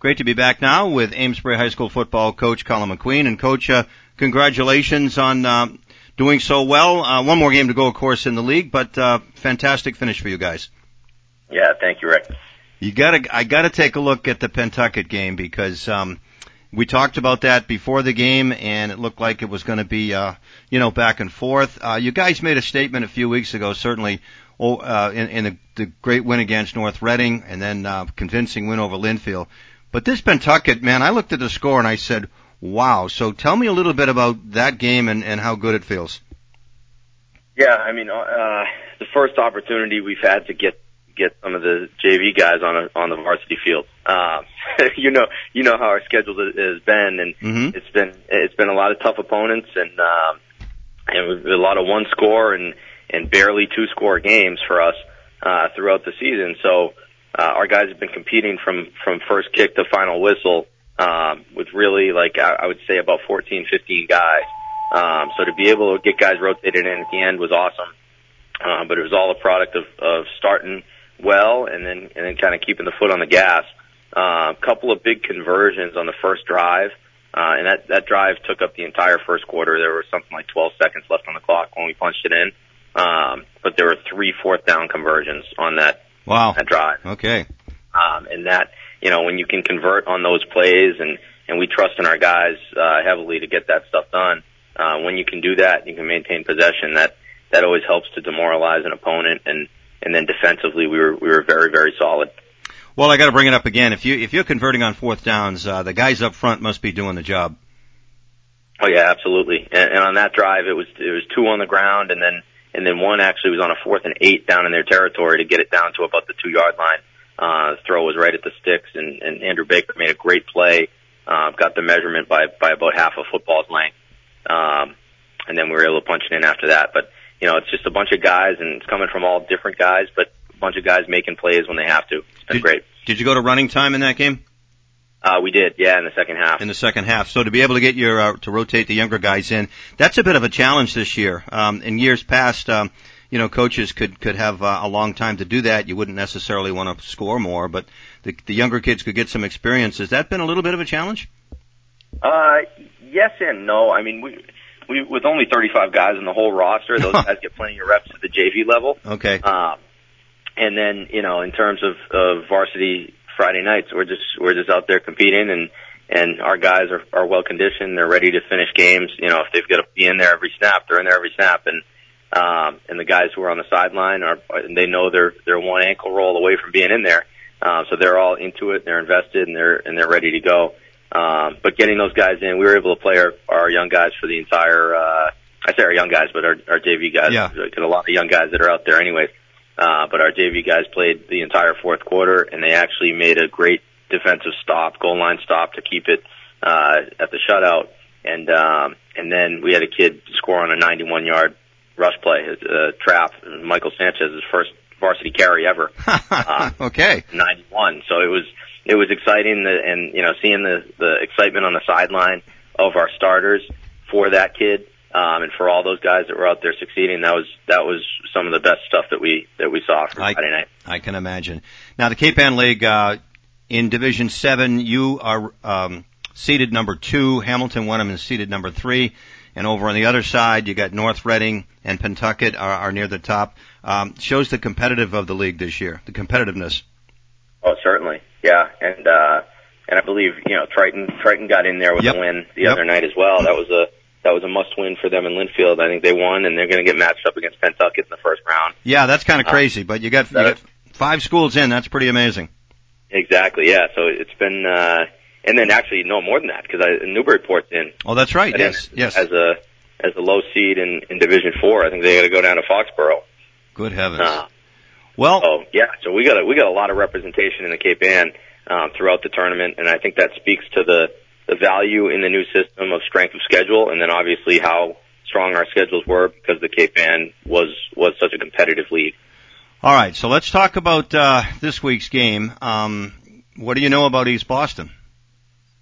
Great to be back now with Amesbury High School football coach Colin McQueen. And Coach, congratulations on doing so well. One more game to go, of course, in the league, but fantastic finish for you guys. Yeah, thank you, Rick. I gotta take a look at the Pentucket game because we talked about that before the game, and it looked like it was going to be back and forth. You guys made a statement a few weeks ago, certainly in the great win against North Reading, and then convincing win over Linfield. But this Pentucket, man, I looked at the score and I said, wow. So tell me a little bit about that game and how good it feels. Yeah, I mean, the first opportunity we've had to get some of the JV guys on the varsity field. You know how our schedule has been, and it's been a lot of tough opponents, and a lot of one score and barely two score games for us throughout the season. So our guys have been competing from first kick to final whistle with really, like, I would say about 14, 15 guys. So to be able to get guys rotated in at the end was awesome. But it was all a product of starting well and then kind of keeping the foot on the gas. A couple of big conversions on the first drive, and that drive took up the entire first quarter. There was something like 12 seconds left on the clock when we punched it in. But there were 3 fourth-down conversions on that drive. Okay. And that, when you can convert on those plays, and we trust in our guys heavily to get that stuff done, when you can do that, you can maintain possession. That always helps to demoralize an opponent, and then defensively, we were very, very solid. Well, I got to bring it up again. If you're converting on fourth downs, the guys up front must be doing the job. Oh yeah, absolutely. And on that drive, it was 2 on the ground, and then one actually was on a 4th and 8 down in their territory to get it down to about the 2-yard line. The throw was right at the sticks, and Andrew Baker made a great play. Got the measurement by about half a football's length, and then we were able to punch it in after that. But it's just a bunch of guys, and it's coming from all different guys, but a bunch of guys making plays when they have to. It's been great. Did you go to running time in that game? We did, yeah, in the second half. In the second half. So to be able to get to rotate the younger guys in, that's a bit of a challenge this year. In years past, coaches could have a long time to do that. You wouldn't necessarily want to score more, but the younger kids could get some experience. Has that been a little bit of a challenge? Yes and no. I mean, we with only 35 guys in the whole roster, those guys get plenty of reps at the JV level. Okay. And then, in terms of varsity Friday nights, we're just out there competing, and our guys are well conditioned. They're ready to finish games. If they've got to be in there every snap, they're in there every snap. And the guys who are on the sideline they know they're one ankle roll away from being in there. So they're all into it, they're invested, and they're ready to go. But getting those guys in, we were able to play our young guys for the entire, I say our young guys, but our JV guys. Yeah. Got a lot of young guys that are out there anyways. But our JV guys played the entire fourth quarter, and they actually made a great defensive stop, goal line stop to keep it, at the shutout. And then we had a kid score on a 91-yard rush play, trap, Michael Sanchez's first varsity carry ever. Okay. 91. So it was exciting, and seeing the excitement on the sideline of our starters for that kid, and for all those guys that were out there succeeding. That was some of the best stuff that we saw for Friday night. I can imagine. Now the Cape Ann League, in Division 7, you are seeded number 2. Hamilton Wenham is seeded number 3. And over on the other side, you got North Reading and Pentucket are near the top. Shows the competitive of the league this year, the competitiveness. Oh, certainly, yeah. And I believe Triton got in there with a win the other night as well. That was a must-win for them in Linfield. I think they won, and they're going to get matched up against Pentucket in the first round. Yeah, that's kind of crazy, but you got 5 schools in. That's pretty amazing. Exactly, yeah. So it's been. And then actually, no, more than that, because Newburyport's in. Oh, that's right. Yes. As a low seed in Division 4, I think they got to go down to Foxborough. Good heavens. So we got a lot of representation in the Cape Ann throughout the tournament, and I think that speaks to the value in the new system of strength of schedule, and then obviously how strong our schedules were because the Cape Ann was such a competitive league. All right, so let's talk about this week's game. What do you know about East Boston?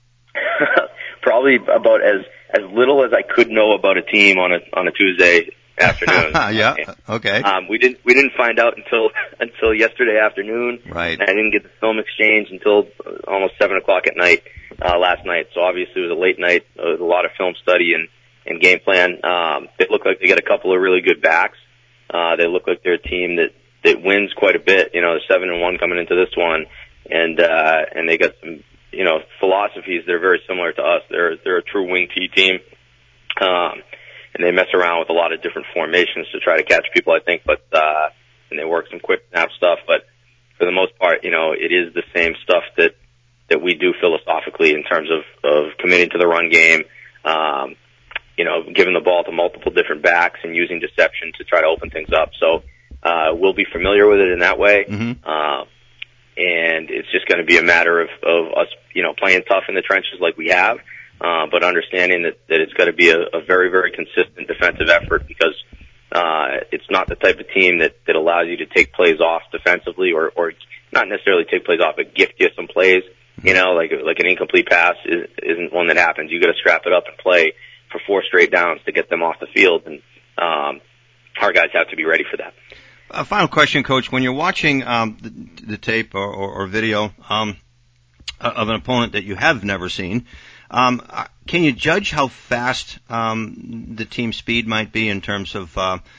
Probably about as little as I could know about a team on a Tuesday afternoon. Yeah. Okay. We didn't find out until yesterday afternoon. Right. And I didn't get the film exchange until almost 7 o'clock at night last night. So obviously it was a late night. There was a lot of film study and game plan. They look like they got a couple of really good backs. They look like they're a team that wins quite a bit. You know, they're 7-1 coming into this one, and they got some, you know, philosophies that are very similar to us. They're a true wing T team. And they mess around with a lot of different formations to try to catch people, I think, but, and they work some quick snap stuff, but for the most part, you know, it is the same stuff that we do philosophically in terms of committing to the run game, you know, giving the ball to multiple different backs and using deception to try to open things up. So, we'll be familiar with it in that way. Mm-hmm. And it's just going to be a matter of us, you know, playing tough in the trenches like we have. But understanding that it's got to be a very, very consistent defensive effort because, it's not the type of team that allows you to take plays off defensively or not necessarily take plays off, but gift you some plays, you know, like an incomplete pass isn't one that happens. You got to strap it up and play for 4 straight downs to get them off the field. And, our guys have to be ready for that. A final question, Coach. When you're watching, the tape or video, of an opponent that you have never seen, can you judge how fast the team speed might be in terms of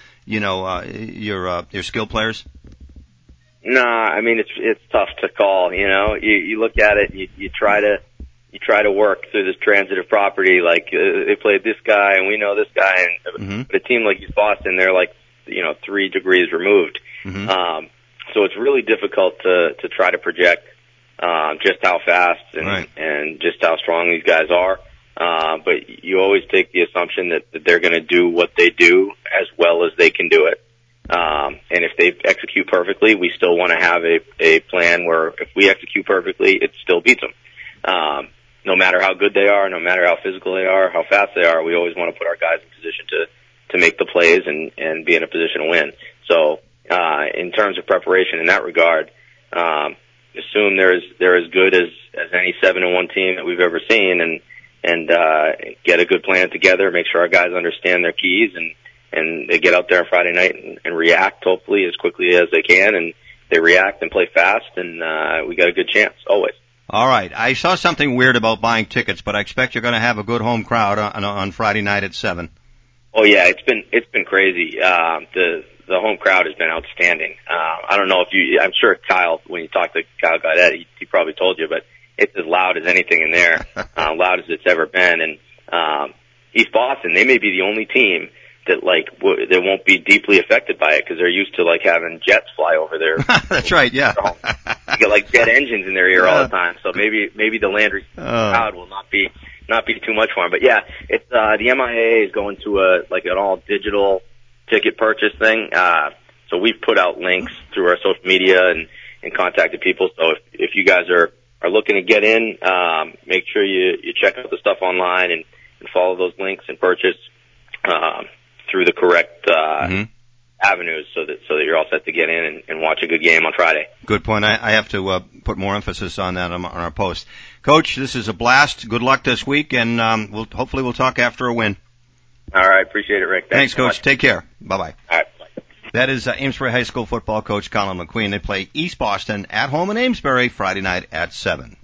your skill players? Nah, I mean it's tough to call. You know, you look at it, you try to work through this transitive property. Like they played this guy, and we know this guy, and but a team like East Boston, they're like 3 degrees removed. Mm-hmm. So it's really difficult to try to project just how fast and just how strong these guys are. But you always take the assumption that they're going to do what they do as well as they can do it. And if they execute perfectly, we still want to have a plan where if we execute perfectly, it still beats them. No matter how good they are, no matter how physical they are, how fast they are, we always want to put our guys in position to make the plays and be in a position to win. So, in terms of preparation in that regard, assume they're as good as any 7-1 team that we've ever seen and get a good plan together, make sure our guys understand their keys and they get out there on Friday night and react hopefully as quickly as they can, and they react and play fast, and we got a good chance always. All right. I saw something weird about buying tickets, but I expect you're going to have a good home crowd on Friday night at 7. Oh yeah, it's been crazy. The home crowd has been outstanding. I don't know if I'm sure Kyle, when you talked to Kyle Gaudet, he probably told you, but it's as loud as anything in there, loud as it's ever been. And, East Boston, they may be the only team that they won't be deeply affected by it because they're used to having jets fly over there. That's right. Yeah. You get jet engines in their ear all the time. So maybe the Landry crowd will not be too much for them. But yeah, it's, the MIAA is going to an all digital ticket purchase thing. So we've put out links through our social media and contacted people. So if you guys are looking to get in, make sure you check out the stuff online and follow those links and purchase, through the correct, avenues so that you're all set to get in and watch a good game on Friday. Good point. I have to put more emphasis on that on our post. Coach, this is a blast. Good luck this week, and hopefully we'll talk after a win. All right. Appreciate it, Rick. Thanks Coach. So take care. Bye-bye. All right. Bye. That is Amesbury High School football coach Colin McQueen. They play East Boston at home in Amesbury Friday night at 7.